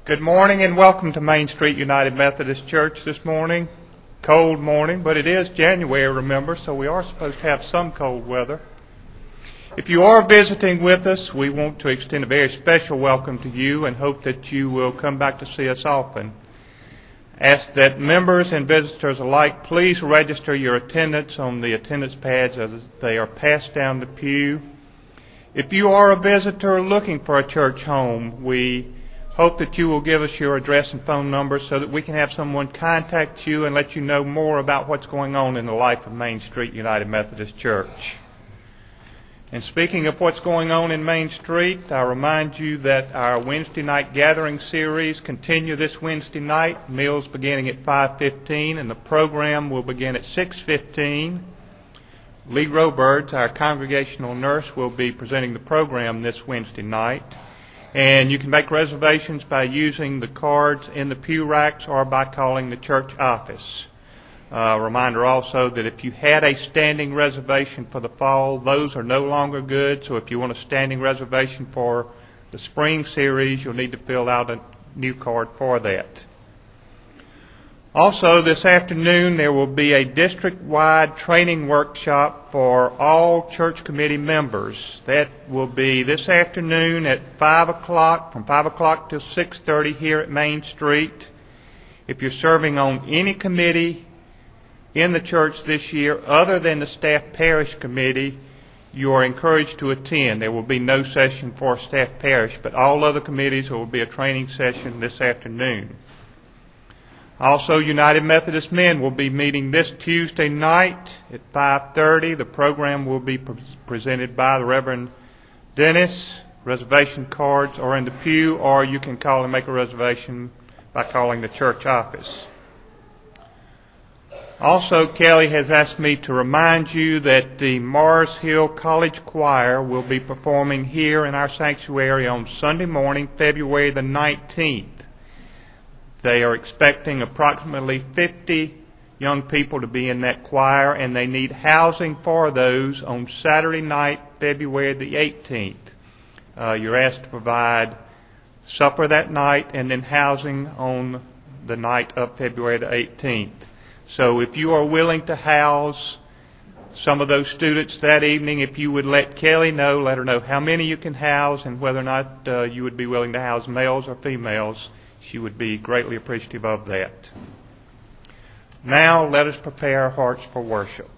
Good morning and welcome to Main Street United Methodist Church this morning. Cold morning, but it is January, remember, so we are supposed to have some cold weather. If you are visiting with us, we want to extend a very special welcome to you and hope that you will come back to see us often. Ask that members and visitors alike please register your attendance on the attendance pads as they are passed down the pew. If you are a visitor looking for a church home, we hope that you will give us your address and phone number so that we can have someone contact you and let you know more about what's going on in the life of Main Street United Methodist Church. And speaking of what's going on in Main Street, I remind you that our Wednesday night gathering series continue this Wednesday night. Meals beginning at 5:15 and the program will begin at 6:15. Lee Roberts, our congregational nurse, will be presenting the program this Wednesday night. And you can make reservations by using the cards in the pew racks or by calling the church office. Reminder also that if you had a standing reservation for the fall, those are no longer good. So if you want a standing reservation for the spring series, you'll need to fill out a new card for that. Also, this afternoon there will be a district-wide training workshop for all church committee members. That will be this afternoon at 5 o'clock, from 5 o'clock to 6:30 here at Main Street. If you're serving on any committee in the church this year other than the staff parish committee, you are encouraged to attend. There will be no session for staff parish, but all other committees there will be a training session this afternoon. Also, United Methodist Men will be meeting this Tuesday night at 5:30. The program will be presented by the Reverend Dennis. Reservation cards are in the pew, or you can call and make a reservation by calling the church office. Also, Kelly has asked me to remind you that the Mars Hill College Choir will be performing here in our sanctuary on Sunday morning, February the 19th. They are expecting approximately 50 young people to be in that choir, and they need housing for those on Saturday night, February the 18th. You're asked to provide supper that night and then housing on the night of February the 18th. So if you are willing to house some of those students that evening, if you would let Kelly know, let her know how many you can house and whether or not you would be willing to house males or females, she would be greatly appreciative of that. Now let us prepare our hearts for worship.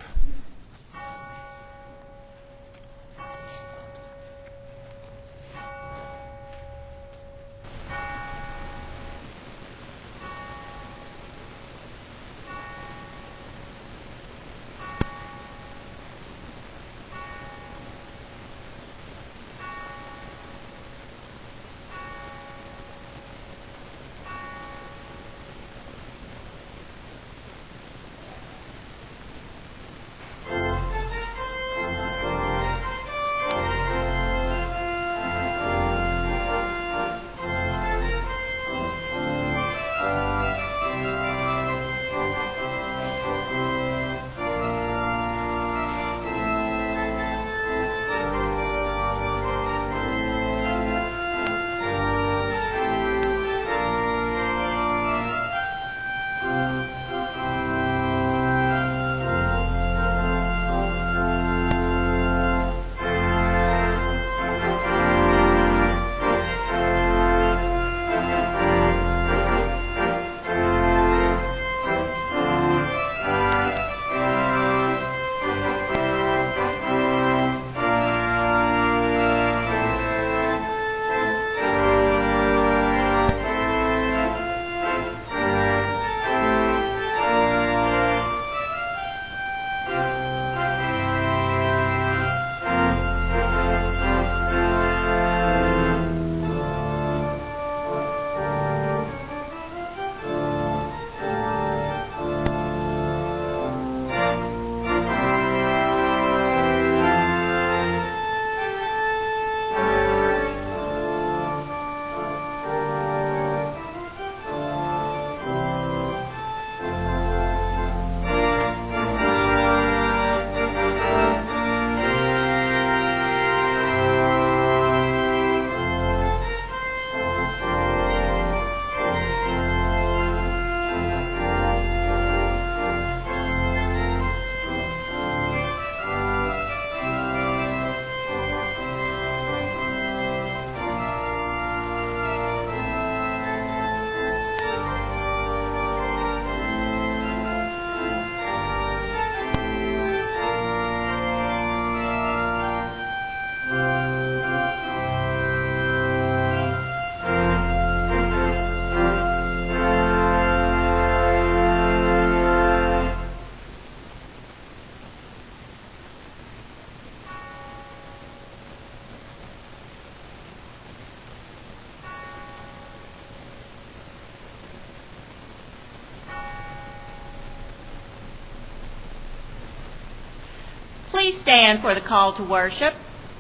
Please stand for the call to worship.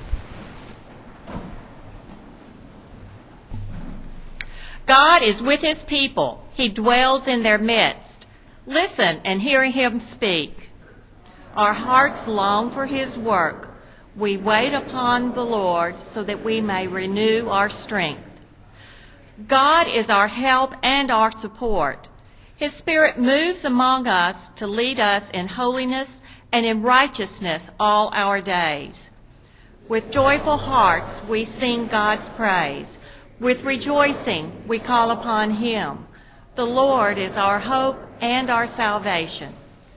God is with his people. He dwells in their midst. Listen and hear him speak. Our hearts long for his work. We wait upon the Lord so that we may renew our strength. God is our help and our support. His Spirit moves among us to lead us in holiness and in righteousness all our days. With joyful hearts we sing God's praise. With rejoicing we call upon him. The Lord is our hope and our salvation.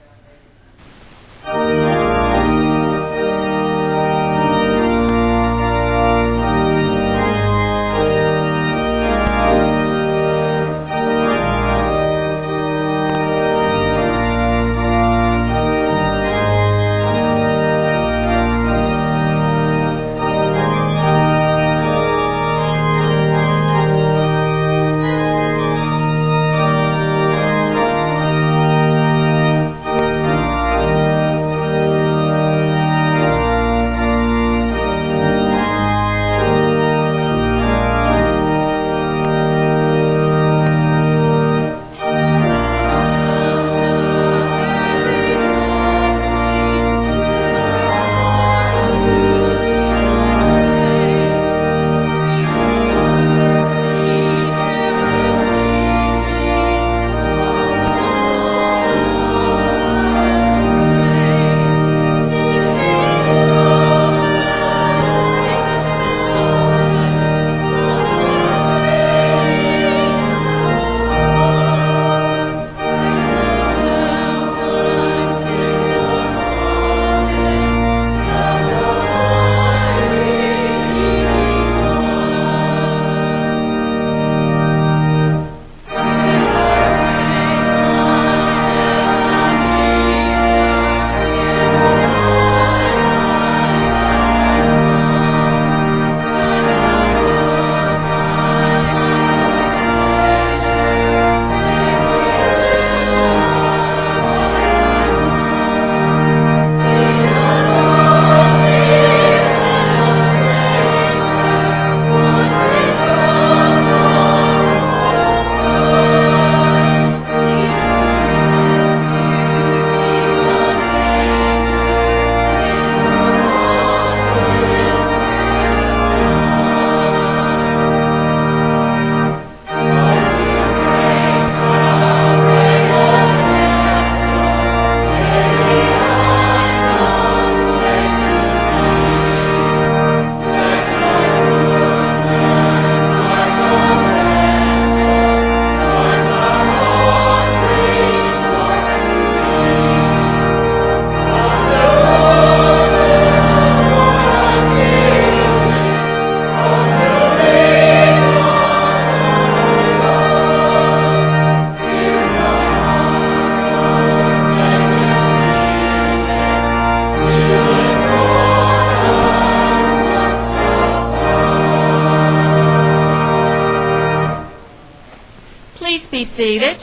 Be seated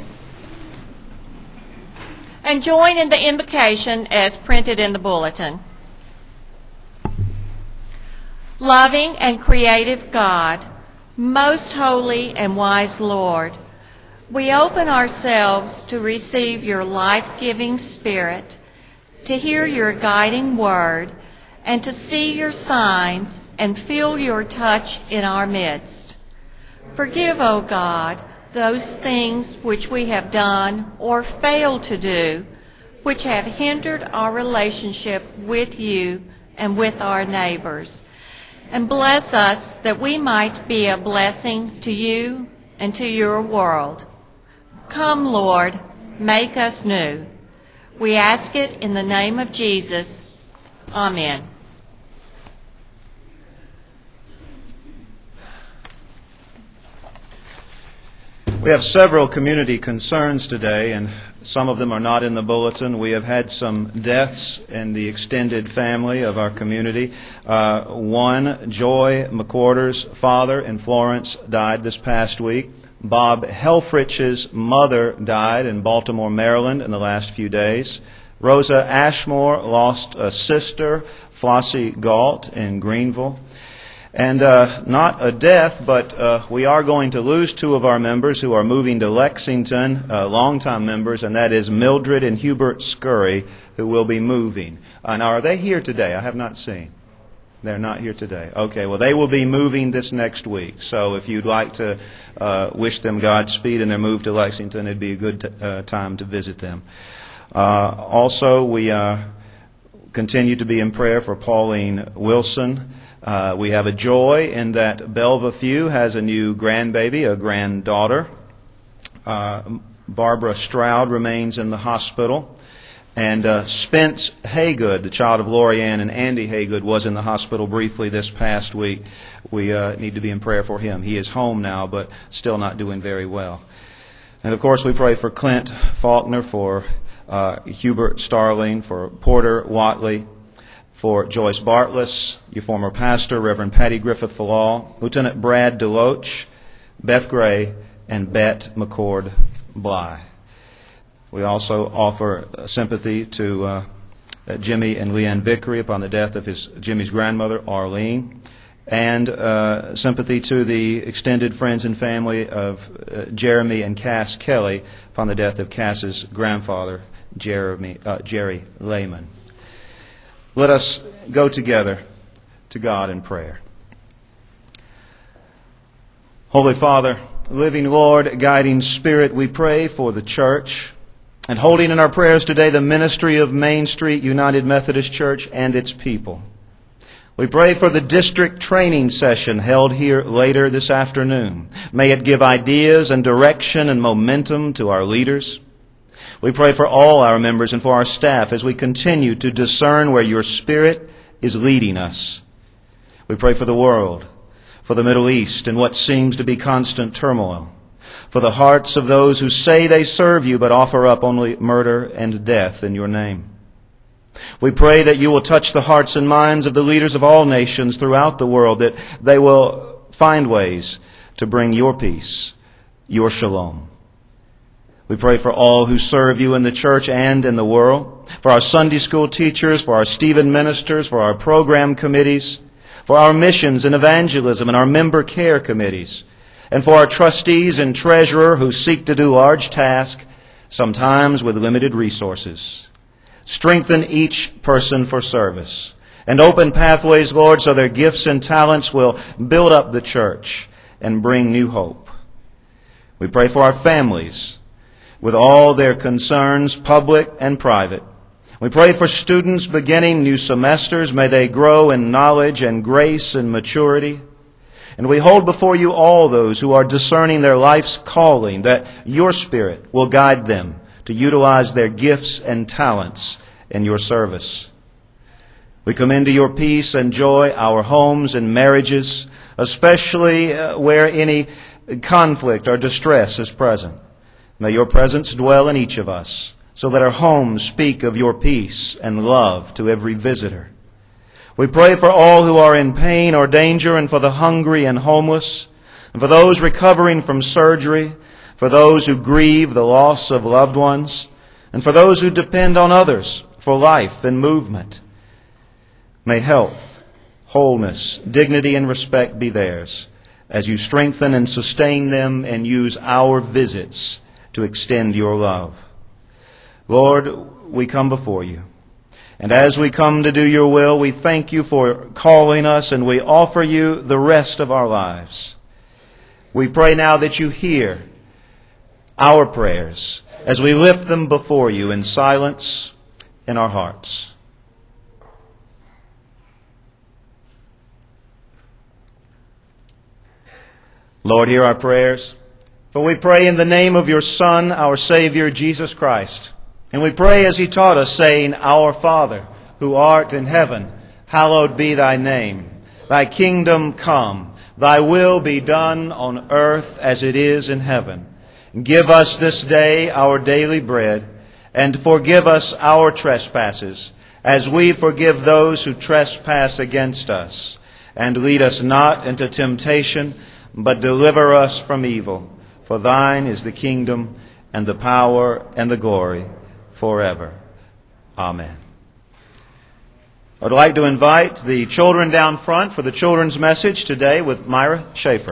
and join in the invocation as printed in the bulletin. Loving and creative God, most holy and wise Lord, we open ourselves to receive your life-giving Spirit, to hear your guiding word, and to see your signs and feel your touch in our midst. Forgive, O God, those things which we have done or failed to do, which have hindered our relationship with you and with our neighbors. And bless us that we might be a blessing to you and to your world. Come, Lord, make us new. We ask it in the name of Jesus. Amen. We have several community concerns today, and some of them are not in the bulletin. We have had some deaths in the extended family of our community. One, Joy McWhorter's father in Florence died this past week. Bob Helfrich's mother died in Baltimore, Maryland in the last few days. Rosa Ashmore lost a sister, Flossie Galt, in Greenville. And not a death, but we are going to lose two of our members who are moving to Lexington, longtime members, and that is Mildred and Hubert Scurry, who will be moving. Now, are they here today? I have not seen. They're not here today. Okay, well, they will be moving this next week. So if you'd like to wish them Godspeed in their move to Lexington, it'd be a good time to visit them. Also, we continue to be in prayer for Pauline Wilson. We have a joy in that Belva Few has a new grandbaby, a granddaughter. Barbara Stroud remains in the hospital. And Spence Haygood, the child of Lori Ann and Andy Haygood, was in the hospital briefly this past week. We need to be in prayer for him. He is home now, but still not doing very well. And of course, we pray for Clint Faulkner, for Hubert Starling, for Porter Watley, for Joyce Bartless, your former pastor, Reverend Patty Griffith Fallal, Lieutenant Brad DeLoach, Beth Gray, and Bet McCord Bly. We also offer sympathy to Jimmy and Leanne Vickery upon the death of Jimmy's grandmother, Arlene, and sympathy to the extended friends and family of Jeremy and Cass Kelly upon the death of Cass's grandfather, Jerry Lehman. Let us go together to God in prayer. Holy Father, living Lord, guiding Spirit, we pray for the church, and holding in our prayers today the ministry of Main Street United Methodist Church and its people. We pray for the district training session held here later this afternoon. May it give ideas and direction and momentum to our leaders. We pray for all our members and for our staff as we continue to discern where your Spirit is leading us. We pray for the world, for the Middle East and what seems to be constant turmoil, for the hearts of those who say they serve you but offer up only murder and death in your name. We pray that you will touch the hearts and minds of the leaders of all nations throughout the world, that they will find ways to bring your peace, your shalom. We pray for all who serve you in the church and in the world, for our Sunday school teachers, for our Stephen ministers, for our program committees, for our missions and evangelism and our member care committees, and for our trustees and treasurer who seek to do large tasks, sometimes with limited resources. Strengthen each person for service, and open pathways, Lord, so their gifts and talents will build up the church and bring new hope. We pray for our families, with all their concerns, public and private. We pray for students beginning new semesters. May they grow in knowledge and grace and maturity. And we hold before you all those who are discerning their life's calling, that your Spirit will guide them to utilize their gifts and talents in your service. We commend to your peace and joy our homes and marriages, especially where any conflict or distress is present. May your presence dwell in each of us, so that our homes speak of your peace and love to every visitor. We pray for all who are in pain or danger, and for the hungry and homeless, and for those recovering from surgery, for those who grieve the loss of loved ones, and for those who depend on others for life and movement. May health, wholeness, dignity, and respect be theirs, as you strengthen and sustain them and use our visits to extend your love. Lord, we come before you. And as we come to do your will, we thank you for calling us, and we offer you the rest of our lives. We pray now that you hear our prayers as we lift them before you in silence in our hearts. Lord, hear our prayers, for we pray in the name of your Son, our Savior, Jesus Christ. And we pray as he taught us, saying, Our Father, who art in heaven, hallowed be thy name. Thy kingdom come, thy will be done on earth as it is in heaven. Give us this day our daily bread, and forgive us our trespasses, as we forgive those who trespass against us. And lead us not into temptation, but deliver us from evil. For thine is the kingdom, and the power, and the glory, forever. Amen. I'd like to invite the children down front for the children's message today with Myra Schaefer.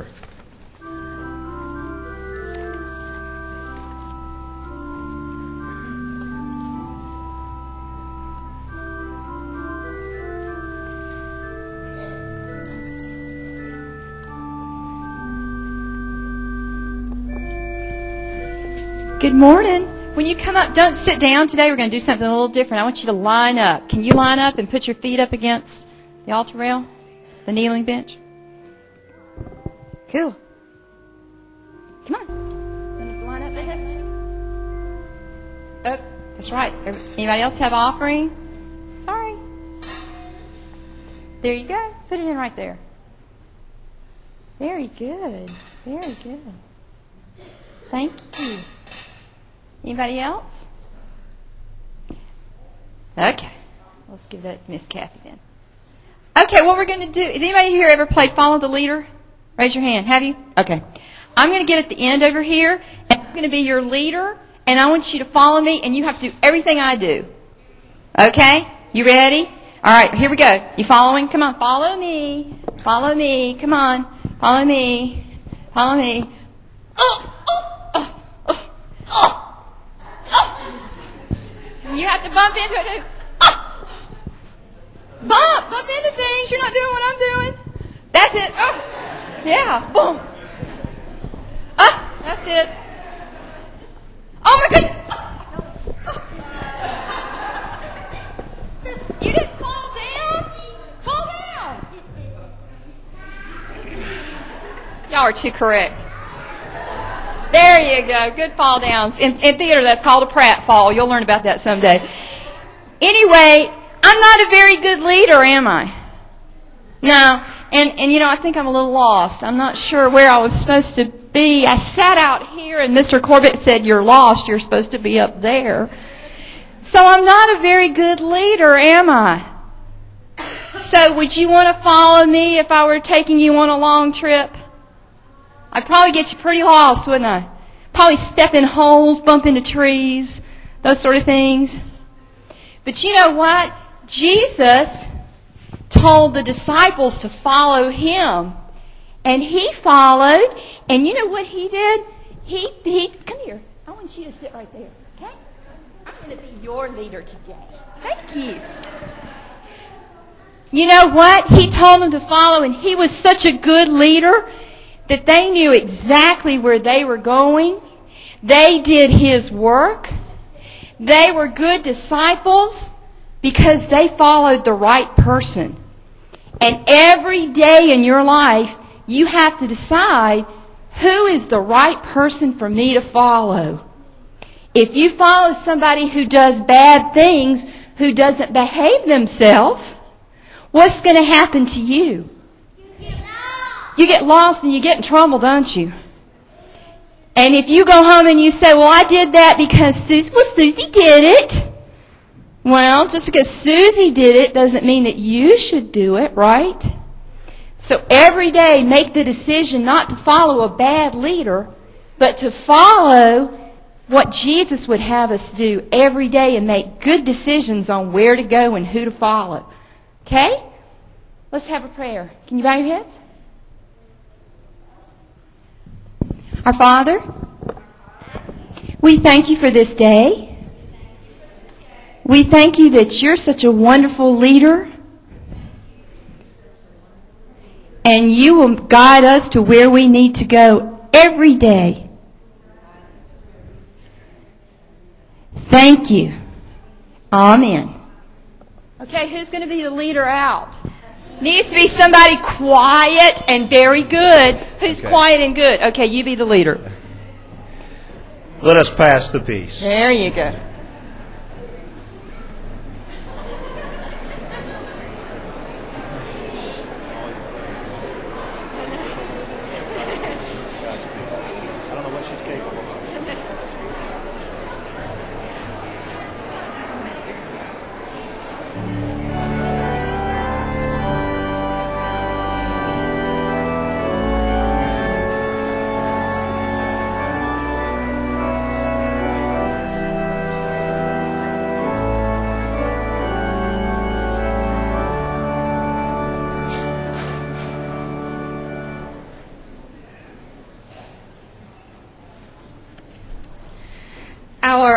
Good morning. When you come up, don't sit down today. We're going to do something a little different. I want you to line up. Can you line up and put your feet up against the altar rail, the kneeling bench? Cool. Come on. Want to line up with us? Oh, that's right. Anybody else have offering? Sorry. There you go. Put it in right there. Very good. Very good. Thank you. Anybody else? Okay. Let's give that to Miss Kathy then. Okay, what we're going to do, has anybody here ever played Follow the Leader? Raise your hand. Have you? Okay. I'm going to get at the end over here, and I'm going to be your leader, and I want you to follow me, and you have to do everything I do. Okay? You ready? All right, here we go. You following? Come on, follow me. Follow me. Come on. Follow me. Follow me. You have to bump into it. Bump into things. You're not doing what I'm doing. That's it. Yeah, boom. That's it. Oh my goodness. You didn't fall down? Fall down. Y'all are too correct. There you go. Good fall downs. In theater, that's called a Pratt fall. You'll learn about that someday. Anyway, I'm not a very good leader, am I? No. And you know, I think I'm a little lost. I'm not sure where I was supposed to be. I sat out here and Mr. Corbett said, "You're lost. You're supposed to be up there." So I'm not a very good leader, am I? So would you want to follow me if I were taking you on a long trip? I'd probably get you pretty lost, wouldn't I? Probably step in holes, bump into trees, those sort of things. But you know what? Jesus told the disciples to follow him. And he followed. And you know what he did? He come here. I want you to sit right there, okay? I'm going to be your leader today. Thank you. You know what? He told them to follow, and he was such a good leader that they knew exactly where they were going. They did his work. They were good disciples because they followed the right person. And every day in your life, you have to decide who is the right person for me to follow. If you follow somebody who does bad things, who doesn't behave themselves, what's going to happen to you? You get lost and you get in trouble, don't you? And if you go home and you say, "Well, I did that because Susie did it." Well, just because Susie did it doesn't mean that you should do it, right? So every day make the decision not to follow a bad leader, but to follow what Jesus would have us do every day and make good decisions on where to go and who to follow. Okay? Let's have a prayer. Can you bow your heads? Our Father, we thank you for this day. We thank you that you're such a wonderful leader. And you will guide us to where we need to go every day. Thank you. Amen. Okay, who's going to be the leader out? Needs to be somebody quiet and very good. Who's quiet and good? Okay, you be the leader. Let us pass the peace. There you go.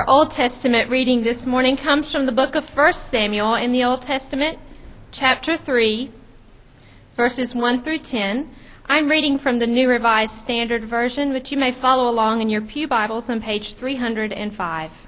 Old Testament reading this morning comes from the book of 1 Samuel in the Old Testament, chapter 3, verses 1 through 10. I'm reading from the New Revised Standard Version, but you may follow along in your pew Bibles on page 305.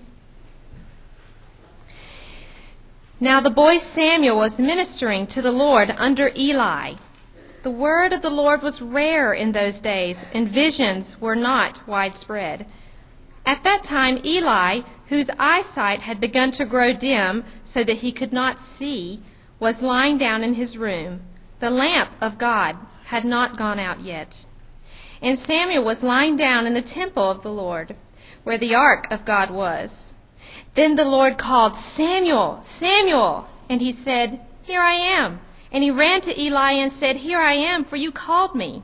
Now the boy Samuel was ministering to the Lord under Eli. The word of the Lord was rare in those days, and visions were not widespread. At that time, Eli, whose eyesight had begun to grow dim so that he could not see, was lying down in his room. The lamp of God had not gone out yet. And Samuel was lying down in the temple of the Lord, where the ark of God was. Then the Lord called, "Samuel, Samuel!" And he said, "Here I am." And he ran to Eli and said, "Here I am, for you called me."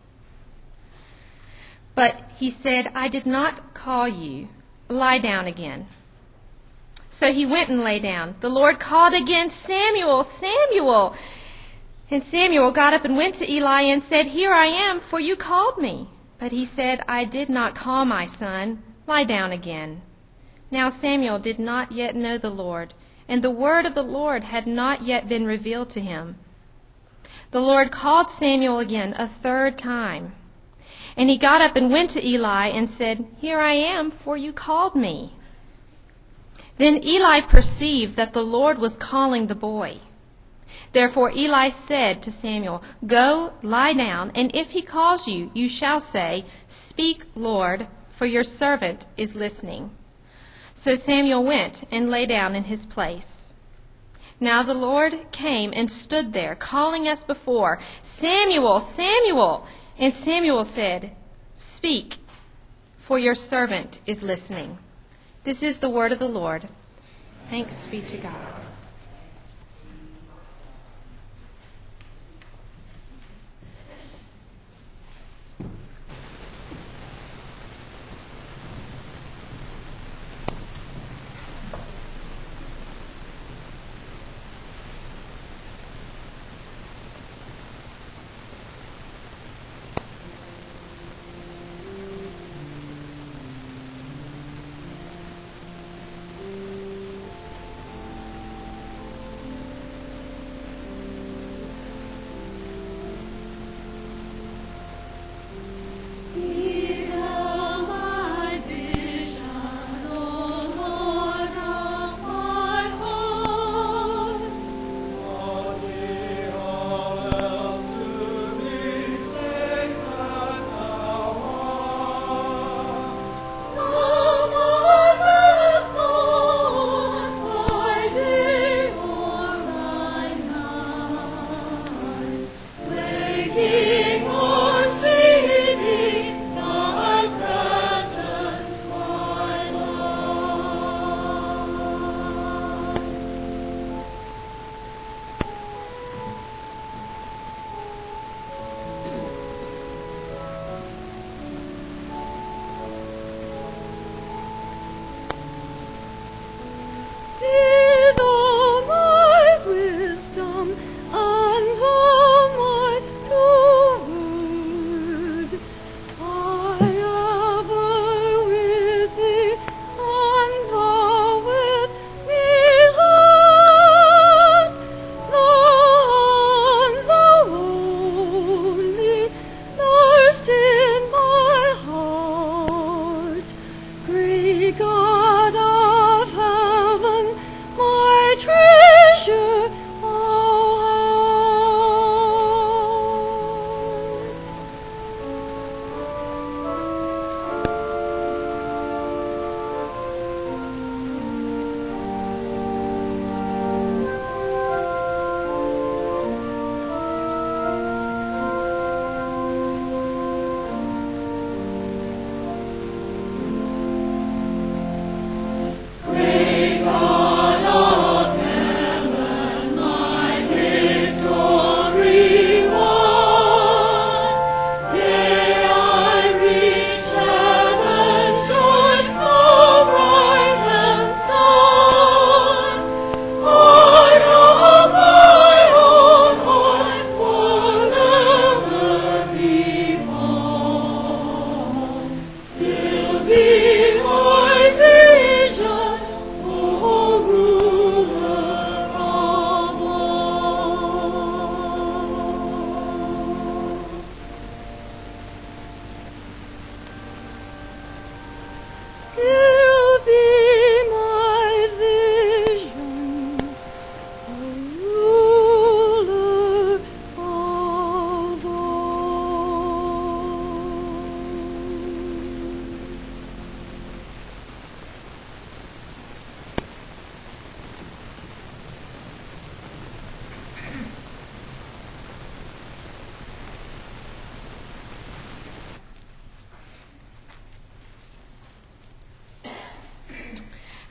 But he said, "I did not call you. Lie down again." So he went and lay down. The Lord called again, "Samuel, Samuel!" And Samuel got up and went to Eli and said, "Here I am, for you called me." But he said, "I did not call, my son. Lie down again." Now Samuel did not yet know the Lord, and the word of the Lord had not yet been revealed to him. The Lord called Samuel again a third time. And he got up and went to Eli and said, "Here I am, for you called me." Then Eli perceived that the Lord was calling the boy. Therefore Eli said to Samuel, "Go, lie down, and if he calls you, you shall say, 'Speak, Lord, for your servant is listening.'" So Samuel went and lay down in his place. Now the Lord came and stood there, calling as before, "Samuel, Samuel!" And Samuel said, "Speak, for your servant is listening." This is the word of the Lord. Thanks be to God.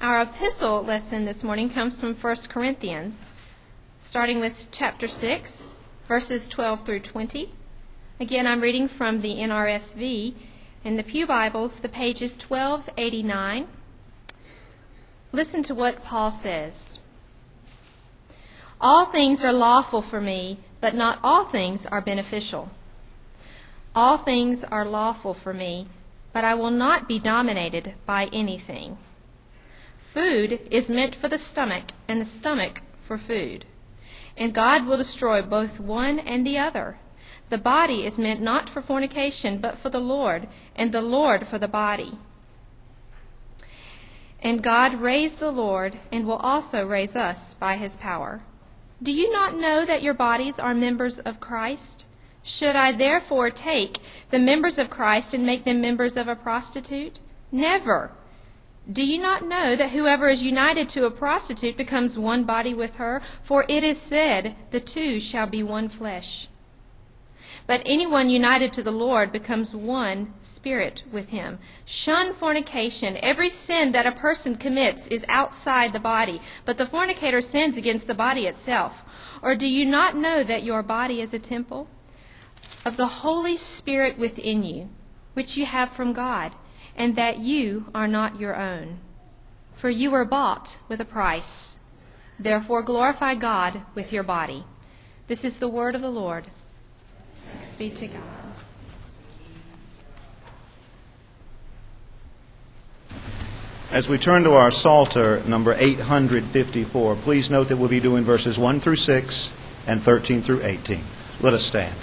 Our epistle lesson this morning comes from 1 Corinthians, starting with chapter 6, verses 12 through 20. Again, I'm reading from the NRSV. In the Pew Bibles, the page is 1289. Listen to what Paul says. All things are lawful for me, but not all things are beneficial. All things are lawful for me, but I will not be dominated by anything. Food is meant for the stomach, and the stomach for food. And God will destroy both one and the other. The body is meant not for fornication, but for the Lord, and the Lord for the body. And God raised the Lord, and will also raise us by his power. Do you not know that your bodies are members of Christ? Should I therefore take the members of Christ and make them members of a prostitute? Never. Do you not know that whoever is united to a prostitute becomes one body with her? For it is said, the two shall be one flesh. But anyone united to the Lord becomes one spirit with him. Shun fornication. Every sin that a person commits is outside the body, but the fornicator sins against the body itself. Or do you not know that your body is a temple of the Holy Spirit within you, which you have from God, and that you are not your own? For you were bought with a price. Therefore glorify God with your body. This is the word of the Lord. Thanks be to God. As we turn to our Psalter, number 854, please note that we'll be doing verses 1 through 6 and 13 through 18. Let us stand.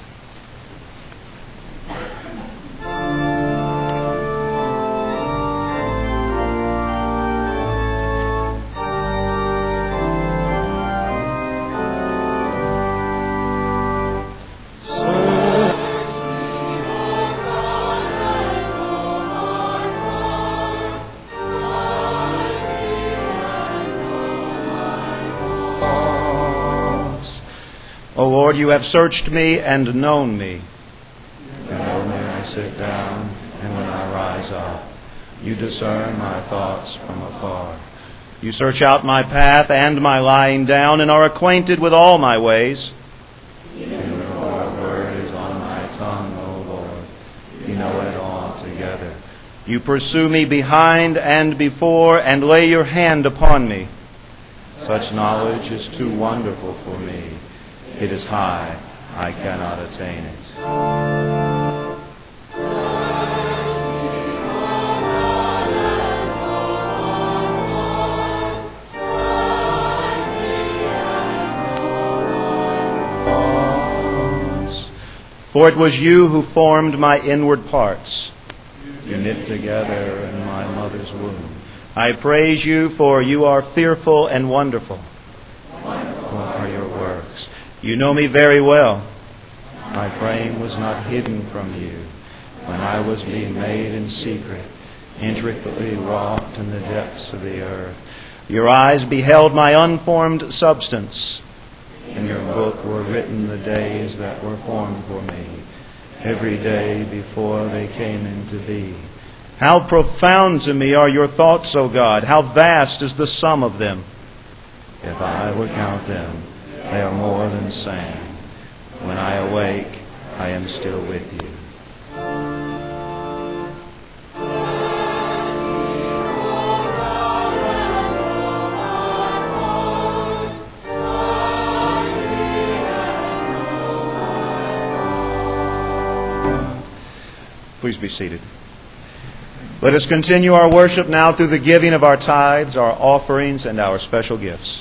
O Lord, you have searched me and known me. You know me when I sit down and when I rise up. You discern my thoughts from afar. You search out my path and my lying down and are acquainted with all my ways. Even before a word is on my tongue, O Lord, you know it altogether. You pursue me behind and before and lay your hand upon me. Such knowledge is too wonderful for me. It is high, I cannot attain it. For it was you who formed my inward parts. You knit together in my mother's womb. I praise you, for you are fearful and wonderful. Wonderful are your works. You know me very well. My frame was not hidden from you when I was being made in secret, intricately wrought in the depths of the earth. Your eyes beheld my unformed substance. In your book were written the days that were formed for me, every day before they came into being. How profound to me are your thoughts, O God! How vast is the sum of them! If I would count them, they are more than sand. When I awake, I am still with you. Please be seated. Let us continue our worship now through the giving of our tithes, our offerings, and our special gifts.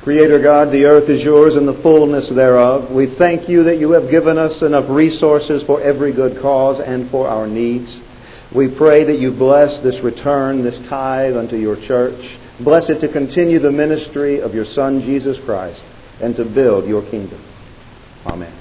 Creator God, the earth is yours and the fullness thereof. We thank you that you have given us enough resources for every good cause and for our needs. We pray that you bless this return, this tithe unto your church. Bless it to continue the ministry of your Son, Jesus Christ, and to build your kingdom. Amen.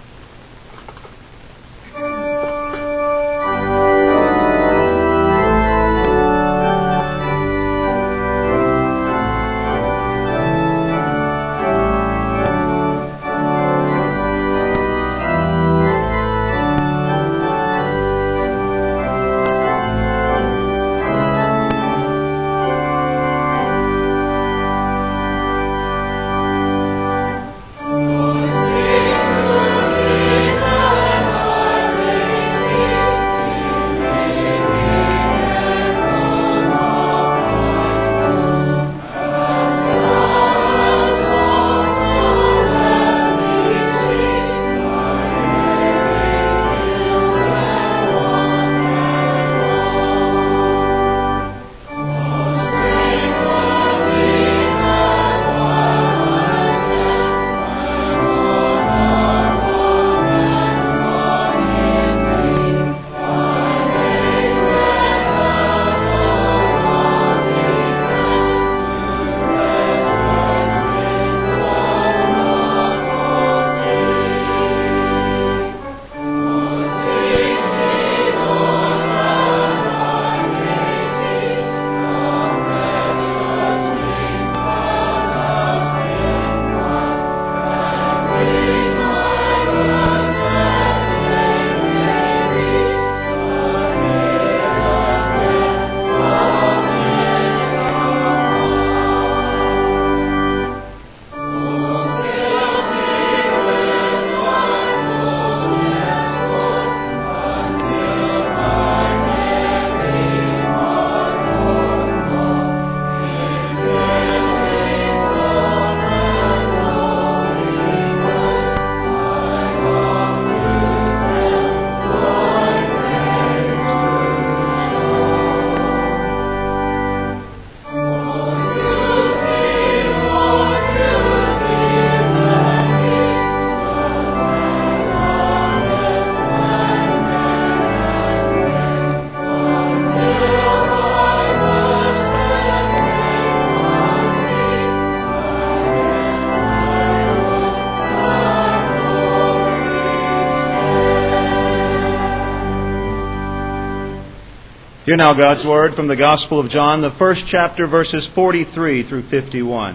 Hear now God's Word from the Gospel of John, the first chapter, verses 43 through 51.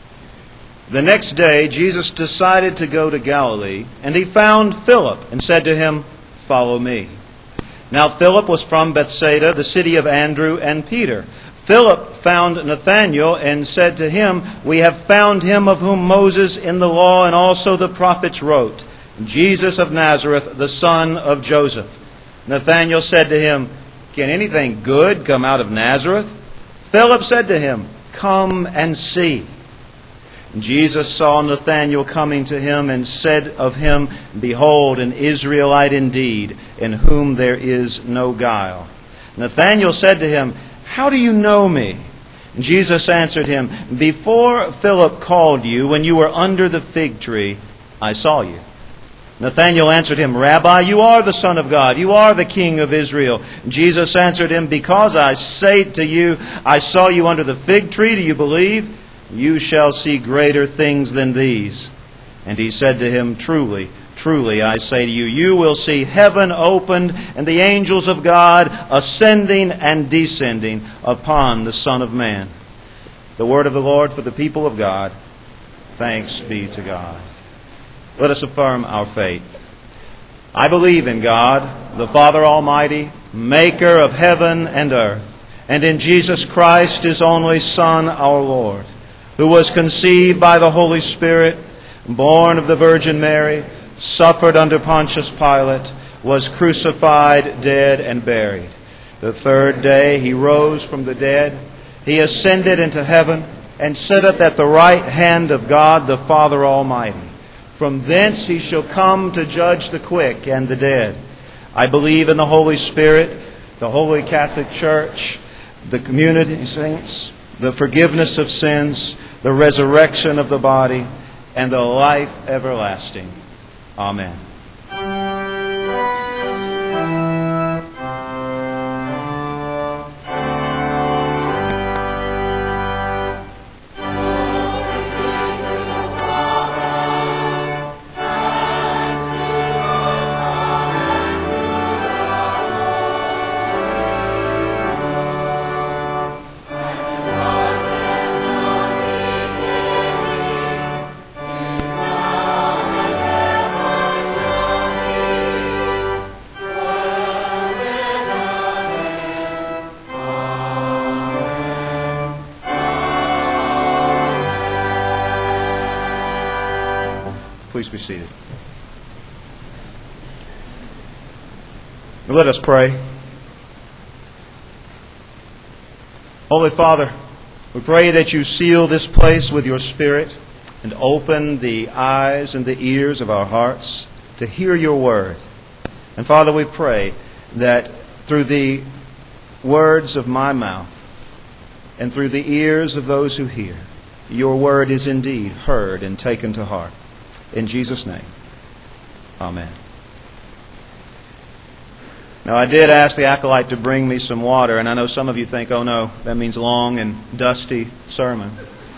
The next day, Jesus decided to go to Galilee, and he found Philip and said to him, "Follow me." Now Philip was from Bethsaida, the city of Andrew and Peter. Philip found Nathanael and said to him, "We have found him of whom Moses in the law and also the prophets wrote, Jesus of Nazareth, the son of Joseph." Nathanael said to him, "Can anything good come out of Nazareth?" Philip said to him, "Come and see." Jesus saw Nathanael coming to him and said of him, "Behold, an Israelite indeed, in whom there is no guile." Nathanael said to him, "How do you know me?" Jesus answered him, "Before Philip called you, when you were under the fig tree, I saw you." Nathanael answered him, "Rabbi, you are the Son of God. You are the King of Israel." Jesus answered him, "Because I say to you, I saw you under the fig tree, do you believe? You shall see greater things than these." And he said to him, "Truly, truly, I say to you, you will see heaven opened and the angels of God ascending and descending upon the Son of Man." The word of the Lord for the people of God. Thanks be to God. Let us affirm our faith. I believe in God, the Father Almighty, maker of heaven and earth, and in Jesus Christ, His only Son, our Lord, who was conceived by the Holy Spirit, born of the Virgin Mary, suffered under Pontius Pilate, was crucified, dead, and buried. The third day He rose from the dead. He ascended into heaven and sitteth at the right hand of God, the Father Almighty. From thence He shall come to judge the quick and the dead. I believe in the Holy Spirit, the Holy Catholic Church, the community of saints, the forgiveness of sins, the resurrection of the body, and the life everlasting. Amen. Please be seated. Let us pray. Holy Father, we pray that you seal this place with your Spirit and open the eyes and the ears of our hearts to hear your word. And Father, we pray that through the words of my mouth and through the ears of those who hear, your word is indeed heard and taken to heart. In Jesus' name, amen. Now, I did ask the acolyte to bring me some water, and I know some of you think, oh no, that means long and dusty sermon.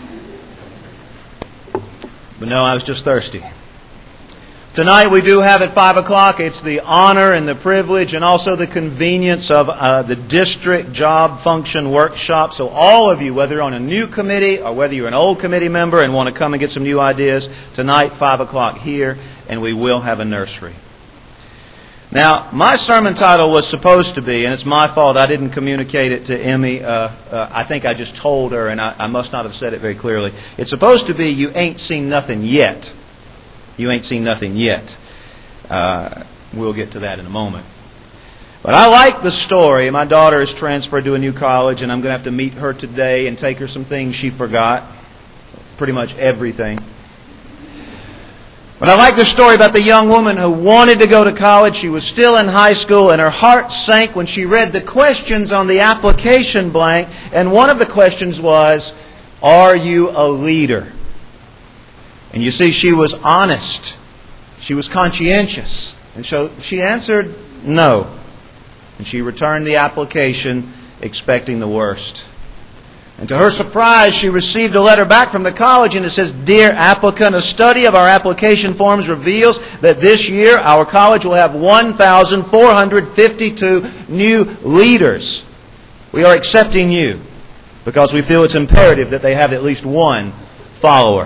But no, I was just thirsty. Tonight we do have at 5 o'clock, it's the honor and the privilege and also the convenience of the district job function workshop. So all of you, whether you're on a new committee or whether you're an old committee member and want to come and get some new ideas, tonight 5 o'clock here, and we will have a nursery. Now, my sermon title was supposed to be, and it's my fault I didn't communicate it to Emmy. I think I just told her, and I must not have said it very clearly. It's supposed to be, You Ain't Seen Nothing Yet. You ain't seen nothing yet. We'll get to that in a moment. But I like the story. My daughter is transferred to a new college, and I'm going to have to meet her today and take her some things she forgot. Pretty much everything. But I like the story about the young woman who wanted to go to college. She was still in high school, and her heart sank when she read the questions on the application blank. And one of the questions was, are you a leader? And you see, she was honest. She was conscientious. And so she answered no. And she returned the application expecting the worst. And to her surprise, she received a letter back from the college, and it says, Dear applicant, a study of our application forms reveals that this year our college will have 1,452 new leaders. We are accepting you because we feel it's imperative that they have at least one follower.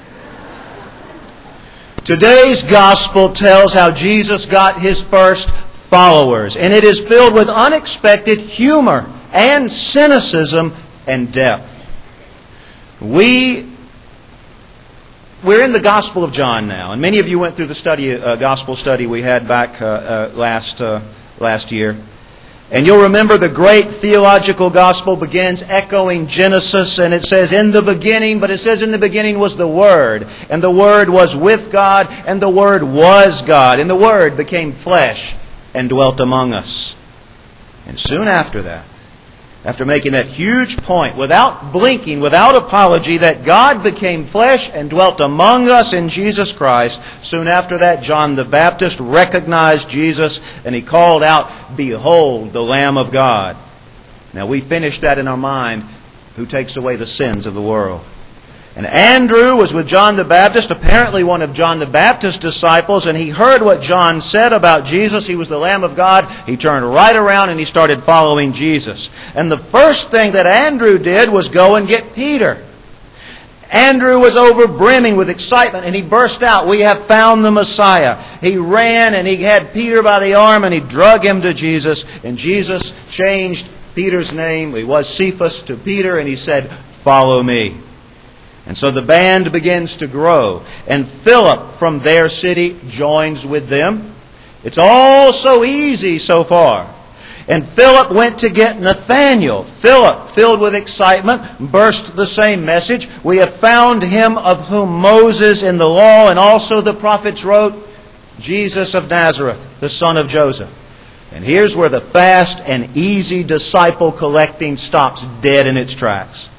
Today's gospel tells how Jesus got his first followers, and it is filled with unexpected humor and cynicism and depth. We're in the Gospel of John now, and many of you went through the gospel study we had back last year. And you'll remember the great theological gospel begins echoing Genesis, and it says, in the beginning, but it says in the beginning was the Word, and the Word was with God, and the Word was God, and the Word became flesh and dwelt among us. And soon after that, after making that huge point, without blinking, without apology, that God became flesh and dwelt among us in Jesus Christ, soon after that, John the Baptist recognized Jesus and he called out, Behold, the Lamb of God. Now we finished that in our mind, who takes away the sins of the world. And Andrew was with John the Baptist, apparently one of John the Baptist's disciples, and he heard what John said about Jesus. He was the Lamb of God. He turned right around and he started following Jesus. And the first thing that Andrew did was go and get Peter. Andrew was overbrimming with excitement, and he burst out, We have found the Messiah. He ran and he had Peter by the arm and he drug him to Jesus. And Jesus changed Peter's name. He was Cephas to Peter, and he said, Follow me. And so the band begins to grow. And Philip from their city joins with them. It's all so easy so far. And Philip went to get Nathanael. Philip, filled with excitement, burst the same message. We have found him of whom Moses in the law and also the prophets wrote, Jesus of Nazareth, the son of Joseph. And here's where the fast and easy disciple collecting stops dead in its tracks.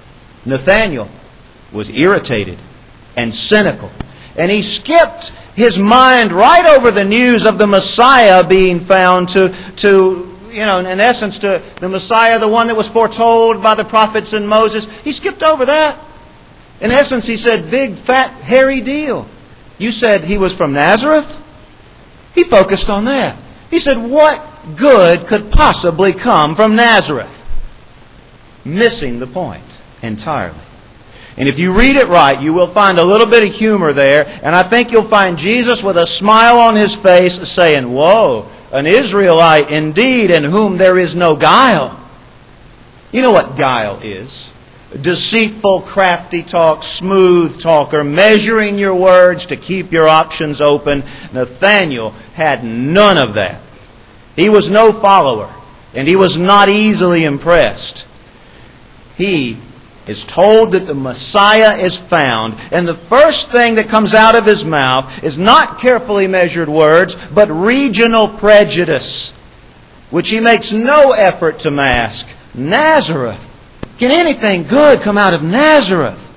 Nathanael was irritated and cynical. And he skipped his mind right over the news of the Messiah being found to in essence, to the Messiah, the one that was foretold by the prophets and Moses. He skipped over that. In essence, he said, big, fat, hairy deal. You said he was from Nazareth? He focused on that. He said, what good could possibly come from Nazareth? Missing the point entirely. And if you read it right, you will find a little bit of humor there. And I think you'll find Jesus with a smile on His face saying, whoa, an Israelite indeed in whom there is no guile. You know what guile is. Deceitful, crafty talk, smooth talker, measuring your words to keep your options open. Nathanael had none of that. He was no follower, and he was not easily impressed. He is told that the Messiah is found, and the first thing that comes out of his mouth is not carefully measured words, but regional prejudice, which he makes no effort to mask. Nazareth. Can anything good come out of Nazareth?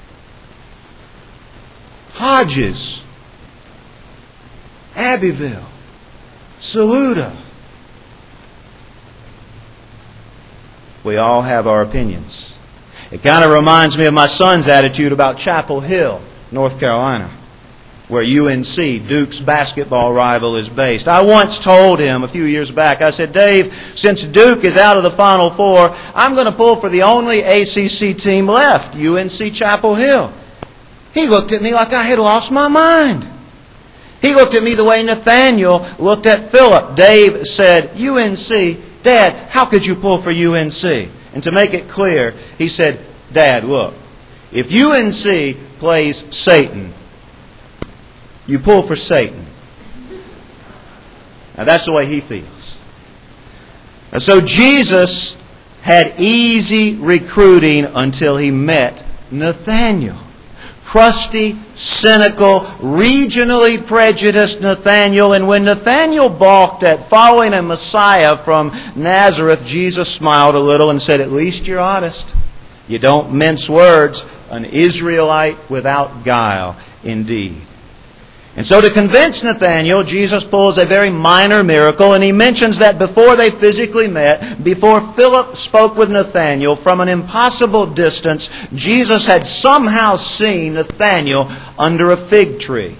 Hodges, Abbeville, Saluda. We all have our opinions. It kind of reminds me of my son's attitude about Chapel Hill, North Carolina, where UNC, Duke's basketball rival, is based. I once told him a few years back, I said, Dave, since Duke is out of the Final Four, I'm going to pull for the only ACC team left, UNC Chapel Hill. He looked at me like I had lost my mind. He looked at me the way Nathanael looked at Philip. Dave said, UNC, Dad, how could you pull for UNC? And to make it clear, he said, Dad, look, if UNC plays Satan, you pull for Satan. Now that's the way he feels. And so Jesus had easy recruiting until he met Nathanael. Crusty, cynical, regionally prejudiced Nathanael. And when Nathanael balked at following a Messiah from Nazareth, Jesus smiled a little and said, at least you're honest. You don't mince words. An Israelite without guile, indeed. And so to convince Nathanael, Jesus pulls a very minor miracle, and he mentions that before they physically met, before Philip spoke with Nathanael from an impossible distance, Jesus had somehow seen Nathanael under a fig tree.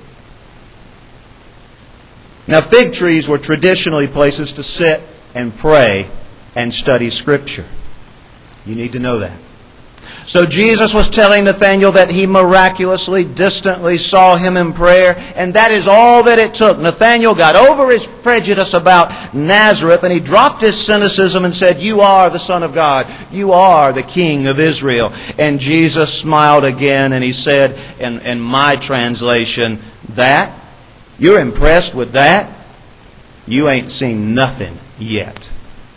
Now, fig trees were traditionally places to sit and pray and study Scripture. You need to know that. So Jesus was telling Nathanael that he miraculously, distantly saw him in prayer, and that is all that it took. Nathanael got over his prejudice about Nazareth, and he dropped his cynicism and said, you are the Son of God. You are the King of Israel. And Jesus smiled again, and he said, in my translation, that? You're impressed with that? You ain't seen nothing yet.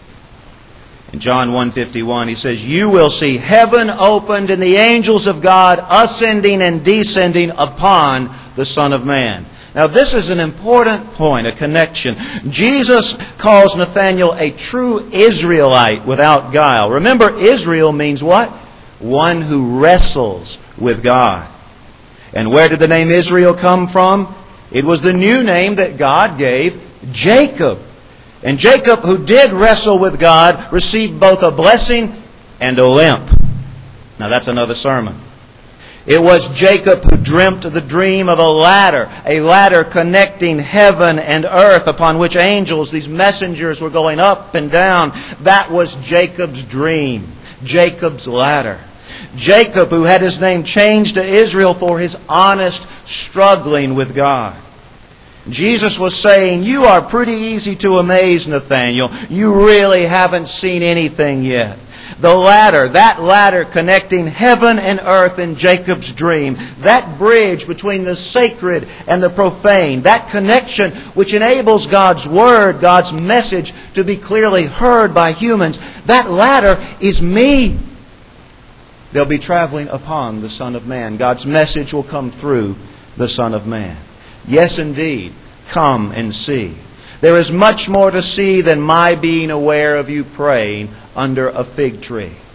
In John 1:51, he says, you will see heaven opened and the angels of God ascending and descending upon the Son of Man. Now this is an important point, a connection. Jesus calls Nathanael a true Israelite without guile. Remember, Israel means what? One who wrestles with God. And where did the name Israel come from? It was the new name that God gave Jacob. And Jacob, who did wrestle with God, received both a blessing and a limp. Now that's another sermon. It was Jacob who dreamt the dream of a ladder connecting heaven and earth, upon which angels, these messengers, were going up and down. That was Jacob's dream, Jacob's ladder. Jacob, who had his name changed to Israel for his honest struggling with God. Jesus was saying, you are pretty easy to amaze, Nathanael. You really haven't seen anything yet. The ladder, that ladder connecting heaven and earth in Jacob's dream, that bridge between the sacred and the profane, that connection which enables God's Word, God's message to be clearly heard by humans, that ladder is me. They'll be traveling upon the Son of Man. God's message will come through the Son of Man. Yes, indeed. Come and see. There is much more to see than my being aware of you praying under a fig tree.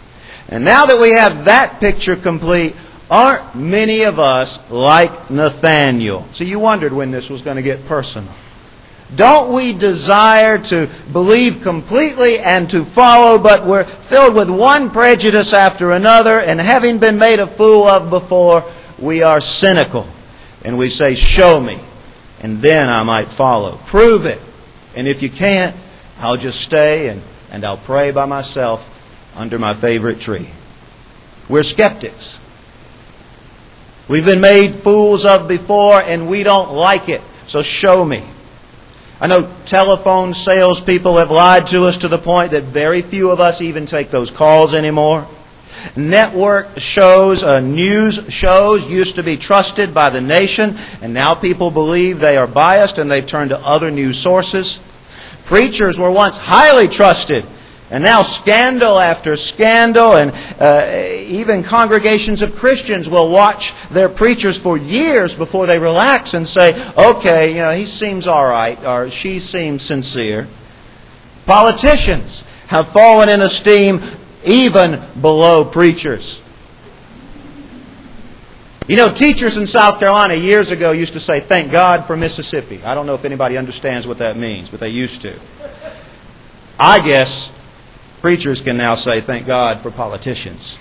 And now that we have that picture complete, aren't many of us like Nathaniel? So you wondered when this was going to get personal. Don't we desire to believe completely and to follow, but we're filled with one prejudice after another, and having been made a fool of before, we are cynical. And we say, show me, and then I might follow. Prove it. And if you can't, I'll just stay and I'll pray by myself under my favorite tree. We're skeptics. We've been made fools of before, and we don't like it. So show me. I know telephone salespeople have lied to us to the point that very few of us even take those calls anymore. Network shows, news shows used to be trusted by the nation, and now people believe they are biased and they've turned to other news sources. Preachers were once highly trusted, and now scandal after scandal, and even congregations of Christians will watch their preachers for years before they relax and say, okay, he seems all right, or she seems sincere. Politicians have fallen in esteem even below preachers. Teachers in South Carolina years ago used to say, thank God for Mississippi. I don't know if anybody understands what that means, but they used to. I guess preachers can now say, thank God for politicians.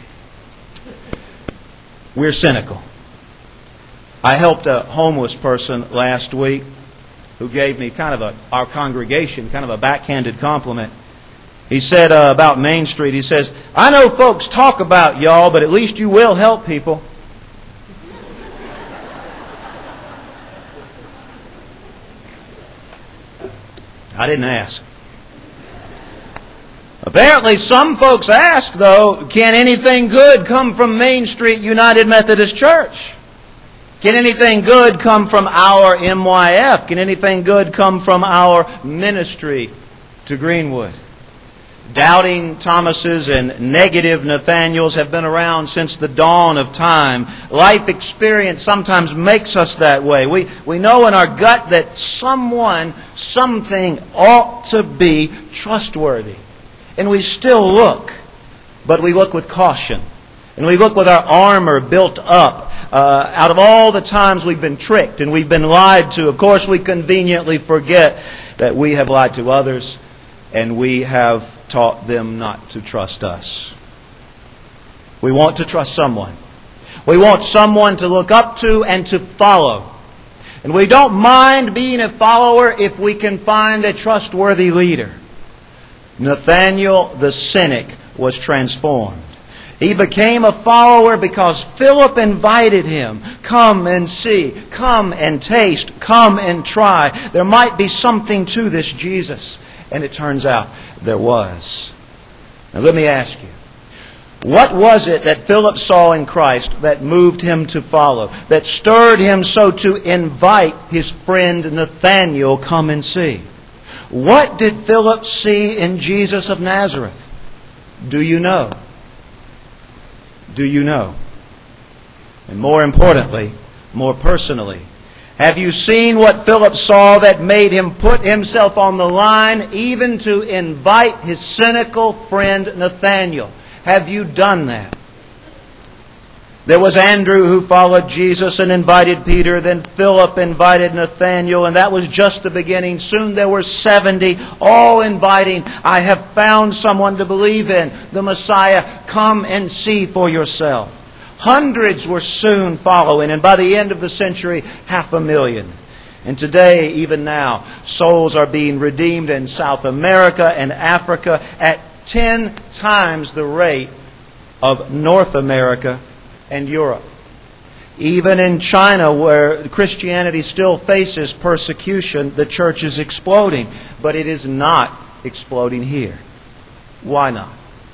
We're cynical. I helped a homeless person last week who gave me our congregation, kind of a backhanded compliment. He said about Main Street, he says, I know folks talk about y'all, but at least you will help people. I didn't ask. Apparently some folks ask, though, can anything good come from Main Street United Methodist Church? Can anything good come from our MYF? Can anything good come from our ministry to Greenwood? Doubting Thomases and negative Nathaniels have been around since the dawn of time. Life experience sometimes makes us that way. We know in our gut that something ought to be trustworthy. And we still look, but we look with caution. And we look with our armor built up out of all the times we've been tricked and we've been lied to. Of course, we conveniently forget that we have lied to others and we have taught them not to trust us. We want to trust someone. We want someone to look up to and to follow. And we don't mind being a follower if we can find a trustworthy leader. Nathaniel the cynic was transformed. He became a follower because Philip invited him. Come and see. Come and taste. Come and try. There might be something to this Jesus. And it turns out there was. Now let me ask you, what was it that Philip saw in Christ that moved him to follow, that stirred him so to invite his friend Nathaniel, come and see? What did Philip see in Jesus of Nazareth? Do you know? Do you know? And more importantly, more personally, have you seen what Philip saw that made him put himself on the line even to invite his cynical friend Nathaniel? Have you done that? There was Andrew who followed Jesus and invited Peter. Then Philip invited Nathanael, and that was just the beginning. Soon there were 70, all inviting, I have found someone to believe in, the Messiah. Come and see for yourself. Hundreds were soon following, and by the end of the century, 500,000. And today, even now, souls are being redeemed in South America and Africa at 10 times the rate of North America and Europe. Even in China, where Christianity still faces persecution, the church is exploding. But it is not exploding here. Why not?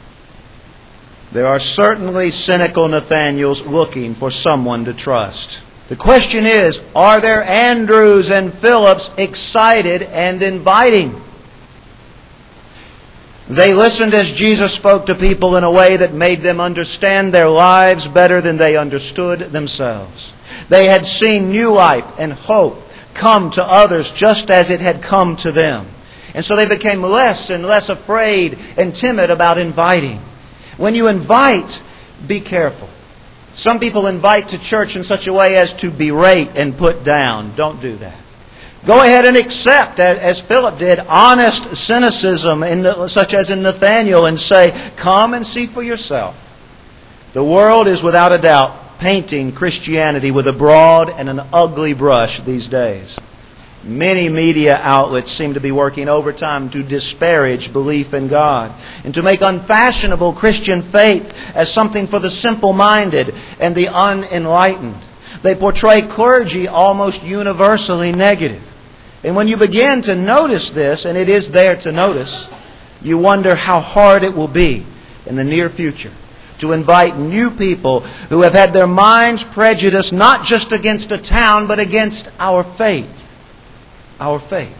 There are certainly cynical Nathaniels looking for someone to trust. The question is, are there Andrews and Philips excited and inviting? They listened as Jesus spoke to people in a way that made them understand their lives better than they understood themselves. They had seen new life and hope come to others just as it had come to them. And so they became less and less afraid and timid about inviting. When you invite, be careful. Some people invite to church in such a way as to berate and put down. Don't do that. Go ahead and accept, as Philip did, honest cynicism, such as in Nathanael, and say, come and see for yourself. The world is without a doubt painting Christianity with a broad and an ugly brush these days. Many media outlets seem to be working overtime to disparage belief in God and to make unfashionable Christian faith as something for the simple-minded and the unenlightened. They portray clergy almost universally negative. And when you begin to notice this, and it is there to notice, you wonder how hard it will be in the near future to invite new people who have had their minds prejudiced not just against a town, but against our faith. Our faith.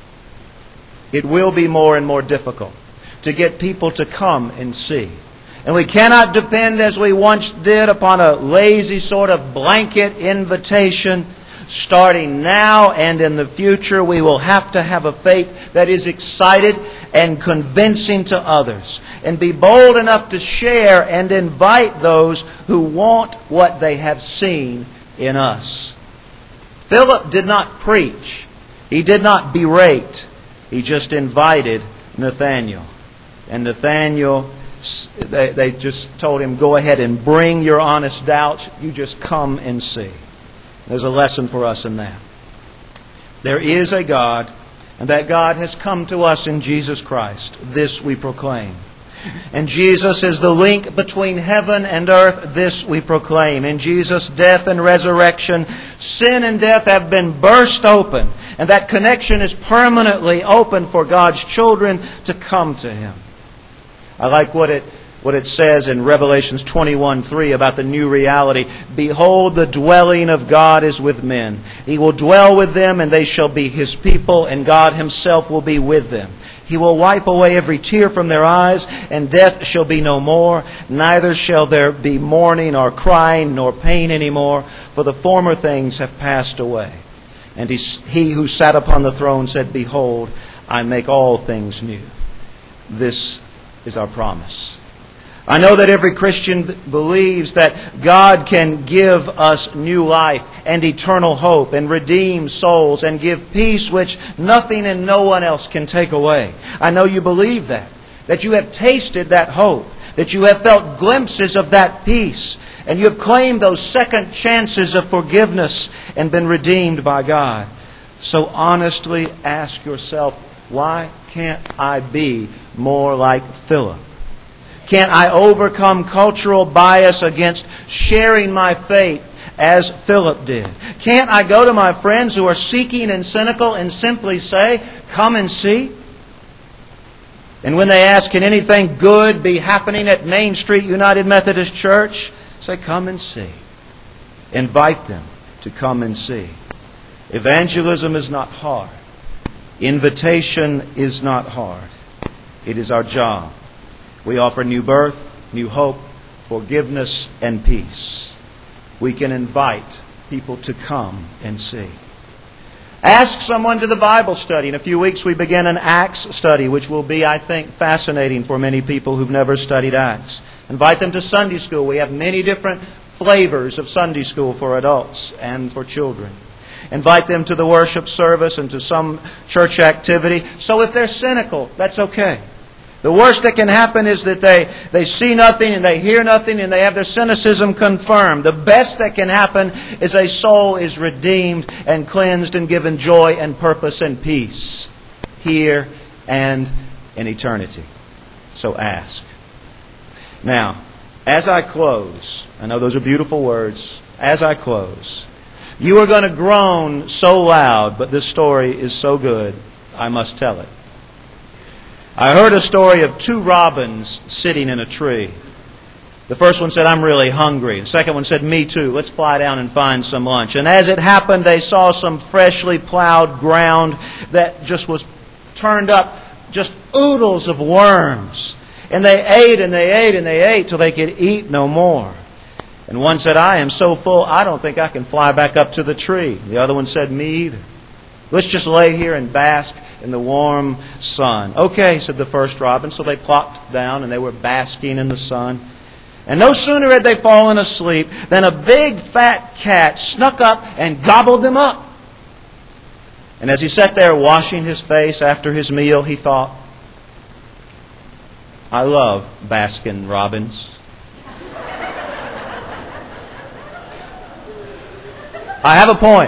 It will be more and more difficult to get people to come and see. And we cannot depend, as we once did, upon a lazy sort of blanket invitation. Starting now and in the future, we will have to have a faith that is excited and convincing to others, and be bold enough to share and invite those who want what they have seen in us. Philip did not preach. He did not berate. He just invited Nathanael. And Nathanael, they just told him, go ahead and bring your honest doubts. You just come and see. There's a lesson for us in that. There is a God, and that God has come to us in Jesus Christ. This we proclaim. And Jesus is the link between heaven and earth. This we proclaim. In Jesus' death and resurrection, sin and death have been burst open, and that connection is permanently open for God's children to come to Him. I like what it says in Revelation 21:3 about the new reality. Behold, the dwelling of God is with men. He will dwell with them, and they shall be His people, and God Himself will be with them. He will wipe away every tear from their eyes, and death shall be no more. Neither shall there be mourning or crying nor pain anymore, for the former things have passed away. And he who sat upon the throne said, Behold, I make all things new. This is our promise. I know that every Christian believes that God can give us new life and eternal hope and redeem souls and give peace which nothing and no one else can take away. I know you believe that you have tasted that hope, that you have felt glimpses of that peace, and you have claimed those second chances of forgiveness and been redeemed by God. So honestly ask yourself, why can't I be more like Philip? Can't I overcome cultural bias against sharing my faith as Philip did? Can't I go to my friends who are seeking and cynical and simply say, come and see? And when they ask, can anything good be happening at Main Street United Methodist Church? Say, come and see. Invite them to come and see. Evangelism is not hard. Invitation is not hard. It is our job. We offer new birth, new hope, forgiveness, and peace. We can invite people to come and see. Ask someone to the Bible study. In a few weeks we begin an Acts study, which will be, I think, fascinating for many people who've never studied Acts. Invite them to Sunday school. We have many different flavors of Sunday school for adults and for children. Invite them to the worship service and to some church activity. So if they're cynical, that's okay. The worst that can happen is that they see nothing and they hear nothing and they have their cynicism confirmed. The best that can happen is a soul is redeemed and cleansed and given joy and purpose and peace here and in eternity. So ask. Now, as I close, I know those are beautiful words. As I close, you are going to groan so loud, but this story is so good, I must tell it. I heard a story of two robins sitting in a tree. The first one said, I'm really hungry. The second one said, me too. Let's fly down and find some lunch. And as it happened, they saw some freshly plowed ground that just was turned up, just oodles of worms. And they ate and they ate and they ate till they could eat no more. And one said, I am so full, I don't think I can fly back up to the tree. The other one said, me either. Let's just lay here and bask in the warm sun. Okay, said the first robin. So they plopped down and they were basking in the sun. And no sooner had they fallen asleep than a big fat cat snuck up and gobbled them up. And as he sat there washing his face after his meal, he thought, I love Baskin Robbins. I have a point.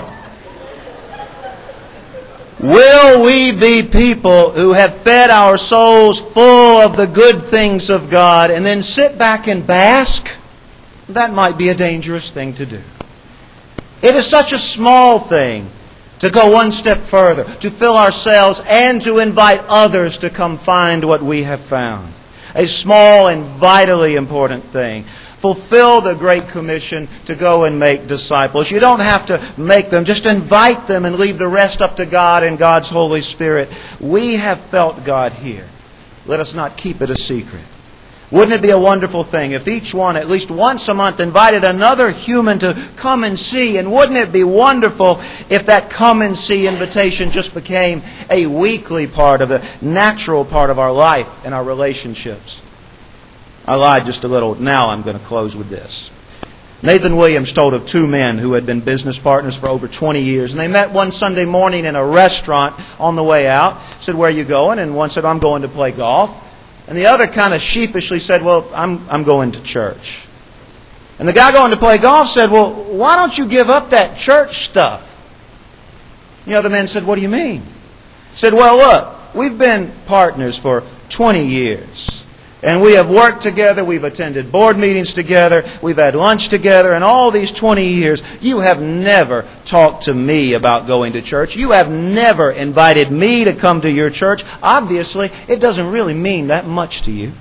Will we be people who have fed our souls full of the good things of God and then sit back and bask? That might be a dangerous thing to do. It is such a small thing to go one step further, to fill ourselves and to invite others to come find what we have found. A small and vitally important thing. Fulfill the Great Commission to go and make disciples. You don't have to make them. Just invite them and leave the rest up to God and God's Holy Spirit. We have felt God here. Let us not keep it a secret. Wouldn't it be a wonderful thing if each one, at least once a month, invited another human to come and see? And wouldn't it be wonderful if that come and see invitation just became a weekly part of the natural part of our life and our relationships? I lied just a little. Now I'm going to close with this. Nathan Williams told of two men who had been business partners for over 20 years. And they met one Sunday morning in a restaurant on the way out. Said, where are you going? And one said, I'm going to play golf. And the other kind of sheepishly said, well, I'm going to church. And the guy going to play golf said, well, why don't you give up that church stuff? The other man said, what do you mean? He said, well, look, we've been partners for 20 years. And we have worked together, we've attended board meetings together, we've had lunch together, and all these 20 years, you have never talked to me about going to church. You have never invited me to come to your church. Obviously, it doesn't really mean that much to you.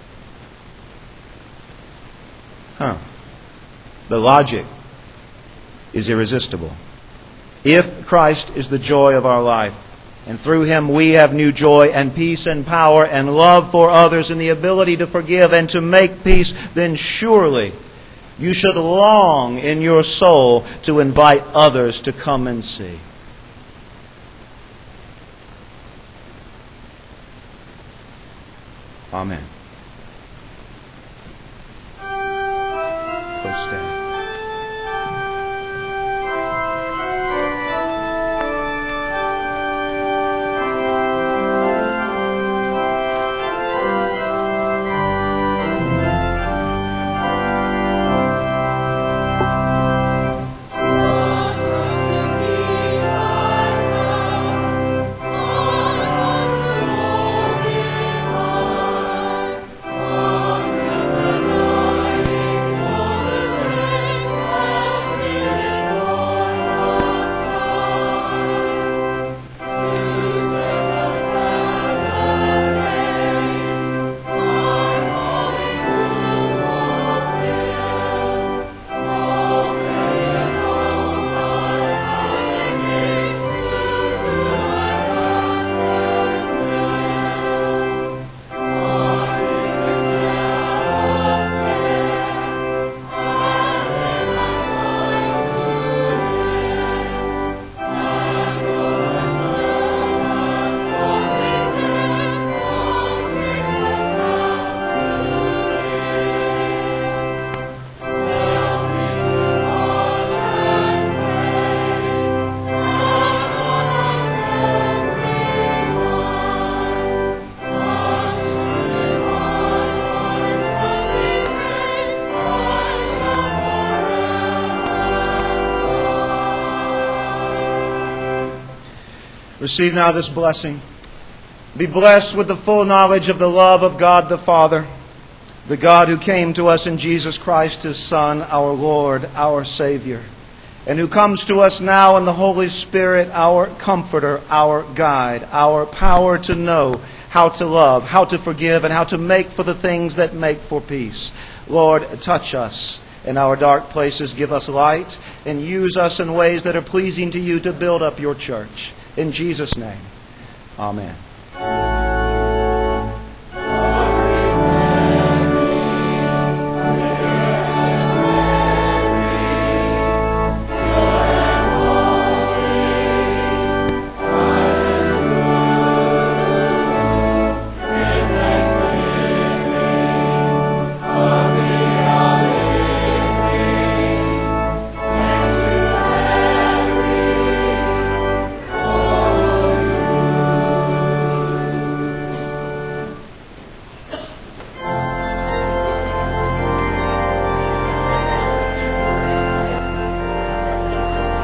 The logic is irresistible. If Christ is the joy of our life, and through Him we have new joy and peace and power and love for others and the ability to forgive and to make peace, then surely you should long in your soul to invite others to come and see. Amen. Please stand. Receive now this blessing. Be blessed with the full knowledge of the love of God the Father, the God who came to us in Jesus Christ, His Son, our Lord, our Savior, and who comes to us now in the Holy Spirit, our Comforter, our Guide, our power to know how to love, how to forgive, and how to make for the things that make for peace. Lord, touch us in our dark places, give us light, and use us in ways that are pleasing to You to build up Your church. In Jesus' name, amen.